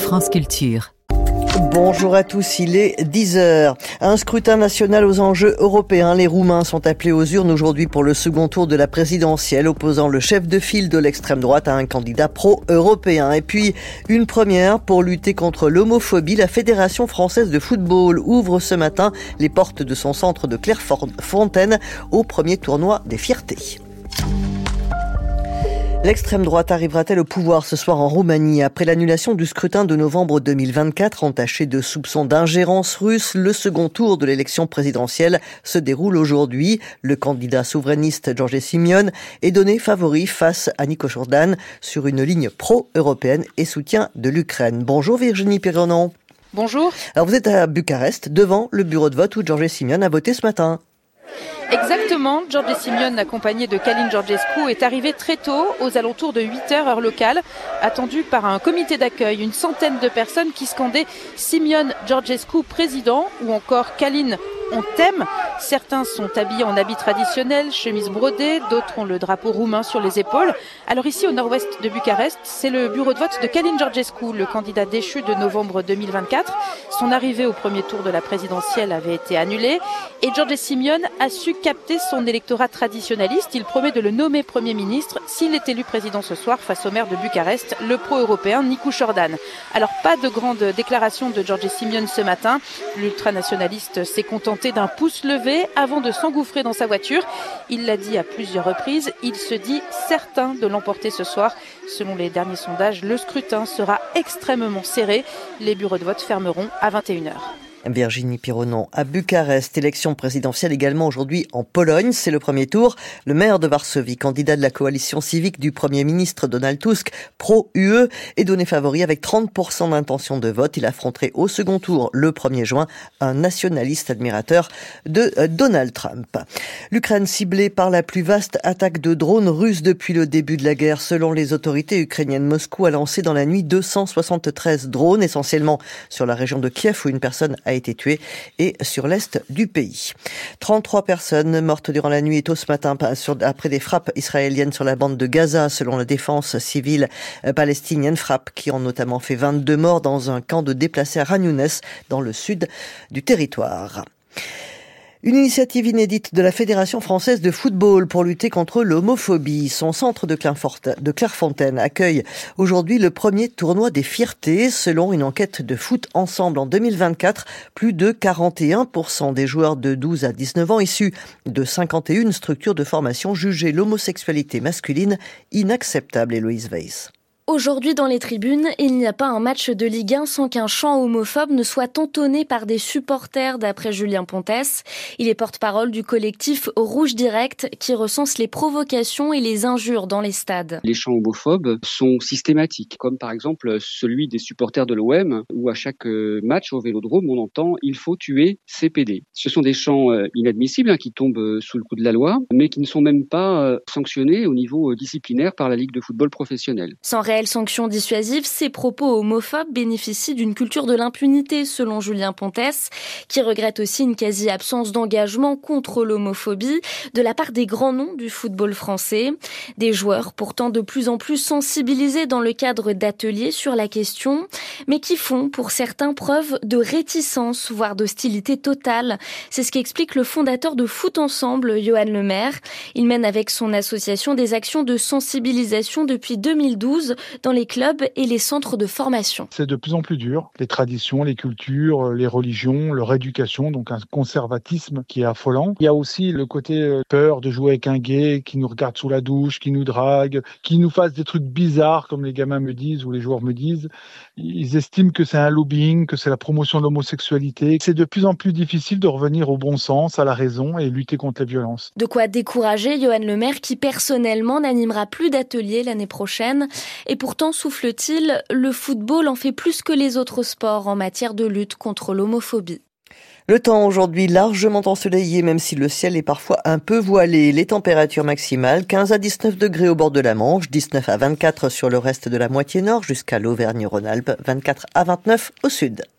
France Culture. Bonjour à tous, il est 10h. Un scrutin national aux enjeux européens. Les Roumains sont appelés aux urnes aujourd'hui pour le second tour de la présidentielle, opposant le chef de file de l'extrême droite à un candidat pro-européen. Et puis, une première pour lutter contre l'homophobie. La Fédération française de football ouvre ce matin les portes de son centre de Clairefontaine au premier tournoi des fiertés. L'extrême droite arrivera-t-elle au pouvoir ce soir en Roumanie? Après l'annulation du scrutin de novembre 2024 entaché de soupçons d'ingérence russe, le second tour de l'élection présidentielle se déroule aujourd'hui. Le candidat souverainiste Georges Simion est donné favori face à Nico Jordan sur une ligne pro-européenne et soutien de l'Ukraine. Bonjour Virginie Perronon. Bonjour. Alors vous êtes à Bucarest, devant le bureau de vote où Georges Simion a voté ce matin. Exactement, Georges Simion, accompagné de Călin Georgescu, est arrivé très tôt, aux alentours de 8h heure locale, attendu par un comité d'accueil, une centaine de personnes qui scandaient Simion Georgescu président ou encore Călin on t'aime. Certains sont habillés en habits traditionnels, chemise brodée, d'autres ont le drapeau roumain sur les épaules. Alors ici au nord-ouest de Bucarest, c'est le bureau de vote de Călin Georgescu, le candidat déchu de novembre 2024. Son arrivée au premier tour de la présidentielle avait été annulée et Georges Simion a su capter son électorat traditionnaliste. Il promet de le nommer Premier ministre s'il est élu président ce soir face au maire de Bucarest, le pro-européen Nicu Jordan. Alors pas de grande déclaration de Georges Simion ce matin. L'ultranationaliste s'est contenté d'un pouce levé avant de s'engouffrer dans sa voiture. Il l'a dit à plusieurs reprises, il se dit certain de l'emporter ce soir. Selon les derniers sondages, le scrutin sera extrêmement serré. Les bureaux de vote fermeront à 21h. Virginie Perronon à Bucarest. Élection présidentielle également aujourd'hui en Pologne. C'est le premier tour. Le maire de Varsovie, candidat de la coalition civique du Premier ministre Donald Tusk, pro-UE, est donné favori avec 30% d'intention de vote. Il affronterait au second tour, le 1er juin, un nationaliste admirateur de Donald Trump. L'Ukraine ciblée par la plus vaste attaque de drones russes depuis le début de la guerre. Selon les autorités ukrainiennes, Moscou a lancé dans la nuit 273 drones, essentiellement sur la région de Kiev où une personne a été tuée et sur l'est du pays. 33 personnes mortes durant la nuit et tôt ce matin après des frappes israéliennes sur la bande de Gaza, selon la défense civile palestinienne. Frappes qui ont notamment fait 22 morts dans un camp de déplacés à Khan Younes, dans le sud du territoire. Une initiative inédite de la Fédération française de football pour lutter contre l'homophobie. Son centre de Clairefontaine accueille aujourd'hui le premier tournoi des fiertés. Selon une enquête de Foot Ensemble en 2024, plus de 41% des joueurs de 12 à 19 ans issus de 51 structures de formation jugeaient l'homosexualité masculine inacceptable. Héloïse Weiss. Aujourd'hui, dans les tribunes, il n'y a pas un match de Ligue 1 sans qu'un chant homophobe ne soit entonné par des supporters, d'après Julien Pontès. Il est porte-parole du collectif Rouge Direct qui recense les provocations et les injures dans les stades. Les chants homophobes sont systématiques, comme par exemple celui des supporters de l'OM, où à chaque match au Vélodrome, on entend « il faut tuer CPD ». Ce sont des chants inadmissibles qui tombent sous le coup de la loi, mais qui ne sont même pas sanctionnés au niveau disciplinaire par la Ligue de football professionnelle. Sans réelle sanction dissuasive, ces propos homophobes bénéficient d'une culture de l'impunité, selon Julien Pontès, qui regrette aussi une quasi-absence d'engagement contre l'homophobie de la part des grands noms du football français. Des joueurs pourtant de plus en plus sensibilisés dans le cadre d'ateliers sur la question, mais qui font pour certains preuve de réticence, voire d'hostilité totale. C'est ce qu'explique le fondateur de Foot Ensemble, Johan Lemaire. Il mène avec son association des actions de sensibilisation depuis 2012 dans les clubs et les centres de formation. C'est de plus en plus dur. Les traditions, les cultures, les religions, leur éducation, donc un conservatisme qui est affolant. Il y a aussi le côté peur de jouer avec un gay qui nous regarde sous la douche, qui nous drague, qui nous fasse des trucs bizarres, comme les gamins me disent ou les joueurs me disent. Ils estiment que c'est un lobbying, que c'est la promotion de l'homosexualité. C'est de plus en plus difficile de revenir au bon sens, à la raison et lutter contre les violences. De quoi décourager Johan Lemaire qui personnellement n'animera plus d'ateliers l'année prochaine. Et pourtant, souffle-t-il, le football en fait plus que les autres sports en matière de lutte contre l'homophobie. Le temps aujourd'hui largement ensoleillé, même si le ciel est parfois un peu voilé. Les températures maximales, 15 à 19 degrés au bord de la Manche, 19 à 24 sur le reste de la moitié nord jusqu'à l'Auvergne-Rhône-Alpes, 24 à 29 au sud.